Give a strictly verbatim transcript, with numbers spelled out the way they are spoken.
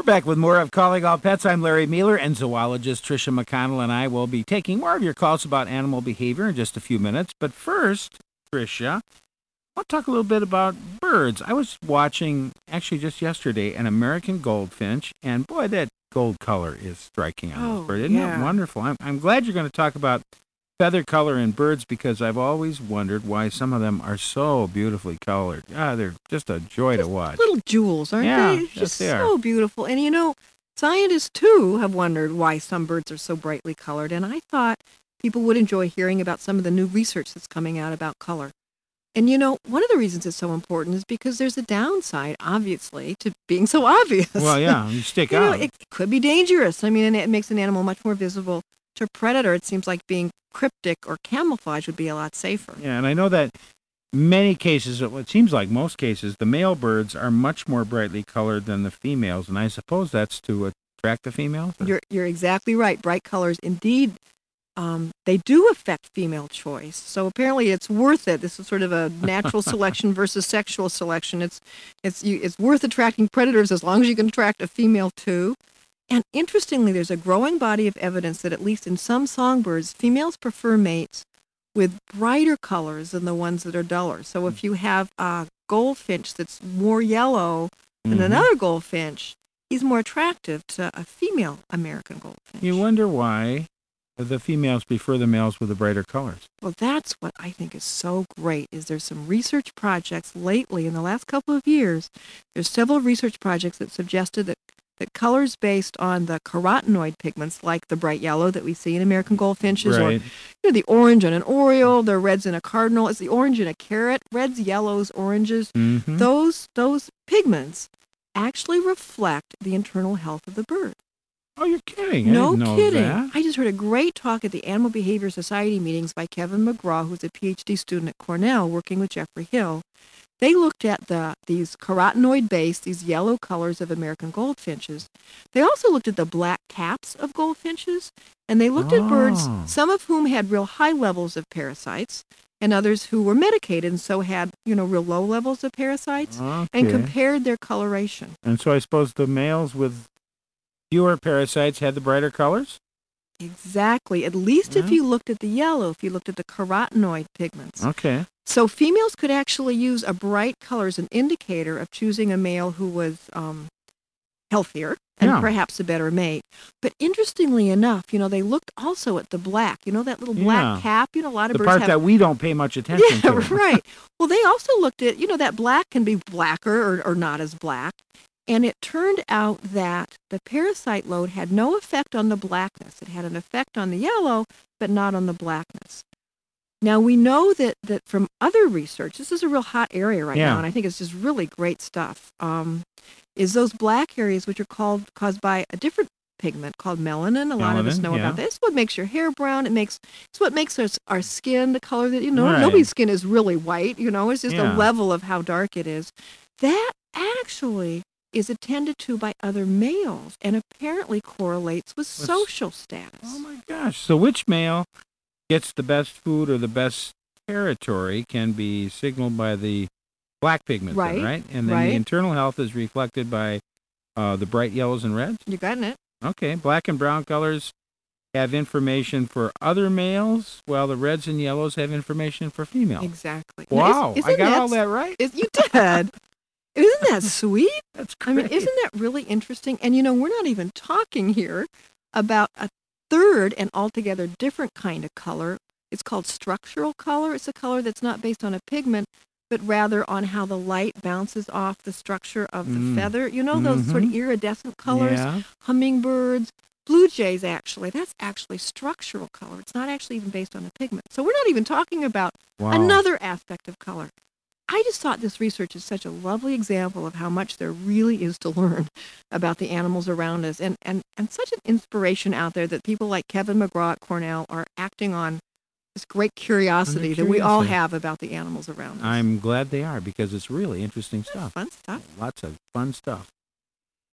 back with more of Calling All Pets. I'm Larry Mueller, and zoologist Tricia McConnell and I will be taking more of your calls about animal behavior in just a few minutes. But first, Tricia, I want to talk a little bit about birds. I was watching, actually just yesterday, an American goldfinch, and boy, that gold color is striking on Oh, this bird. Isn't yeah. it wonderful? I'm, I'm glad you're going to talk about feather color in birds because I've always wondered why some of them are so beautifully colored. Ah, they're just a joy to watch. Little jewels, aren't Yeah, they? yes, Just they are. so beautiful. And you know, scientists too have wondered why some birds are so brightly colored. And I thought people would enjoy hearing about some of the new research that's coming out about color. And you know, one of the reasons it's so important is because there's a downside, obviously, to being so obvious. Well, yeah, you stick You know, out. it could be dangerous. I mean, and it makes an animal much more visible to a predator. It seems like being cryptic or camouflage would be a lot safer. Yeah, and I know that many cases, it seems like most cases, the male birds are much more brightly colored than the females, and I suppose that's to attract the females? or- You're you're exactly right. Bright colors, indeed, um, they do affect female choice. So apparently, it's worth it. This is sort of a natural selection versus sexual selection. It's it's you, it's worth attracting predators as long as you can attract a female too. And interestingly, there's a growing body of evidence that at least in some songbirds, females prefer mates with brighter colors than the ones that are duller. So if you have a goldfinch that's more yellow than Mhm. another goldfinch, he's more attractive to a female American goldfinch. You wonder why the females prefer the males with the brighter colors. Well, that's what I think is so great, is there's some research projects lately in the last couple of years. There's several research projects that suggested that that colors based on the carotenoid pigments, like the bright yellow that we see in American goldfinches, or Right. you know, the orange in an oriole, the reds in a cardinal, it's the orange in a carrot, reds, yellows, oranges. Mm-hmm. Those those pigments actually reflect the internal health of the bird. Oh, you're kidding. I No didn't know kidding. that. I just heard a great talk at the Animal Behavior Society meetings by Kevin McGraw, who's a P H D student at Cornell working with Jeffrey Hill. They looked at the these carotenoid-based, these yellow colors of American goldfinches. They also looked at the black caps of goldfinches, and they looked at birds, Oh. some of whom had real high levels of parasites, and others who were medicated and so had, you know, real low levels of parasites, and Okay. compared their coloration. And so I suppose the males with fewer parasites had the brighter colors? Exactly. At least if Yeah. you looked at the yellow, if you looked at the carotenoid pigments. Okay. So females could actually use a bright color as an indicator of choosing a male who was um, healthier and Yeah. perhaps a better mate. But interestingly enough, you know, they looked also at the black. You know, that little black Yeah. cap? You know, a lot of The birds part have... that we don't pay much attention Yeah, to. right. Well, they also looked at, you know, that black can be blacker or, or not as black. And it turned out that the parasite load had no effect on the blackness. It had an effect on the yellow, but not on the blackness. Now, we know that, that from other research, this is a real hot area right Yeah. now, and I think it's just really great stuff, um, is those black areas which are called caused by a different pigment called melanin. A lot of us Melanin, know yeah. about this. It's what makes your hair brown. It makes it's what makes us, our skin the color that, you know, Right. nobody's skin is really white, you know, it's just Yeah. a level of how dark it is. That actually is attended to by other males and apparently correlates with With- social status. Oh my gosh. So which male gets the best food or the best territory can be signaled by the black pigment, Right, right? And then right. the internal health is reflected by uh, the bright yellows and reds? You got it? Okay. Black and brown colors have information for other males, while the reds and yellows have information for females. Exactly. Now, Wow. is- I isn't got all s- that right? Is, you did. Isn't that sweet? That's I great. mean, isn't that really interesting? And, you know, we're not even talking here about a third and altogether different kind of color. It's called structural color. It's a color that's not based on a pigment, but rather on how the light bounces off the structure of the Mm. feather. You know, those sort of Mhm. iridescent colors, Yeah. hummingbirds, blue jays, actually. That's actually structural color. It's not actually even based on a pigment. So we're not even talking about Wow. another aspect of color. I just thought this research is such a lovely example of how much there really is to learn about the animals around us, and, and, and such an inspiration out there that people like Kevin McGraw at Cornell are acting on this great curiosity that we all curiosity. have about the animals around us. I'm glad they are because it's really interesting stuff. Fun stuff. Lots of fun stuff.